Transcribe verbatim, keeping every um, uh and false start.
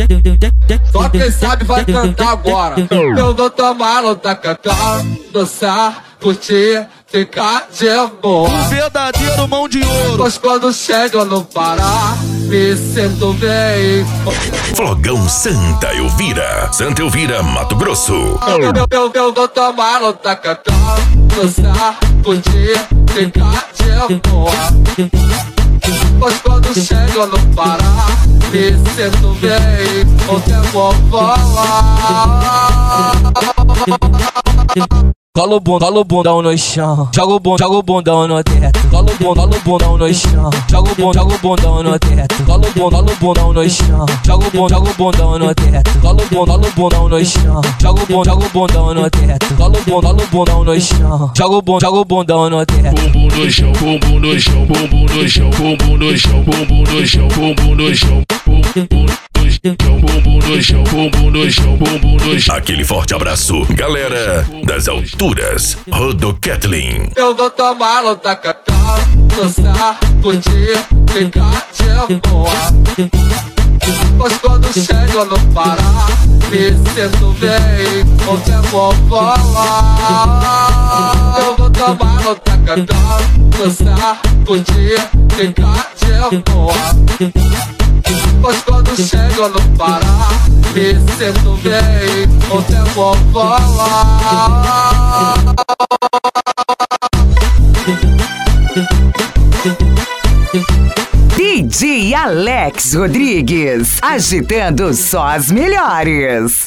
Só quem sabe vai cantar agora. Eu vou tomar outra cacau, dançar, curtir, ficar de boa. Um verdadeiro mão de ouro. Pois quando chego no Pará, me sinto bem. Flogão Santa Elvira, Santa Elvira, Mato Grosso. Eu, eu, eu, eu vou tomar outra cacau, dançar, curtir, ficar de boa. Pois quando chego no Pará, me sinto bem. O tempo voa. Cola o bundão, cola o bundão no chão. Joga o bundão, joga o bundão no teto. Cola o bundão, cola o bundão no chão. Joga o bundão, joga o bundão no teto. Cola o bundão, cola o bundão no chão. Joga o bundão, joga o bundão no teto. Cola o bundão, cola o bundão no chão. Joga o bundão, joga o bundão no teto. Cola o bundão, cola o bundão no chão. Joga o bundão, joga o bundão no teto. Bumbum no chão, bumbum no chão, bumbum no chão, bumbum no chão, bumbum no chão, bumbum no chão, bumbum bumbum no chão, bumbum no chão, bumbum no chão. Aquele forte abraço, galera das alturas. Rodo Kathleen. Eu vou tomar outra cacau, dançar, curtir, ficar de boa. Pois quando chego no Pará, me sinto bem. O tempo voa. Eu vou tomar outra cacau, dançar, curtir, ficar de boa. Pois quando chego no Pará, me sinto bem. O tempo voa. D J Alex Rodrigues, agitando só as melhores.